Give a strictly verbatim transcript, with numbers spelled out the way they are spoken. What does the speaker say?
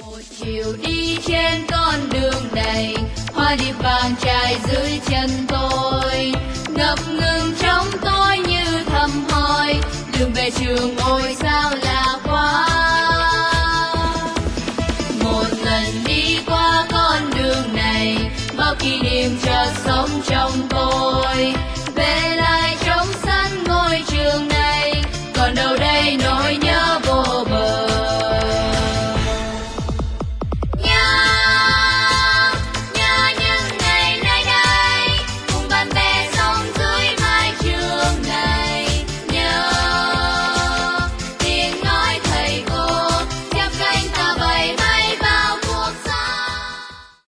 Một chiều đi trên con đường này, hoa điệp vàng trải dưới chân tôi, ngập ngừng trong tôi như thầm hỏi, đường về trường ôi sao lạ quá. Một lần đi qua con đường này, bao kỷ niệm chợt sống trong tôi.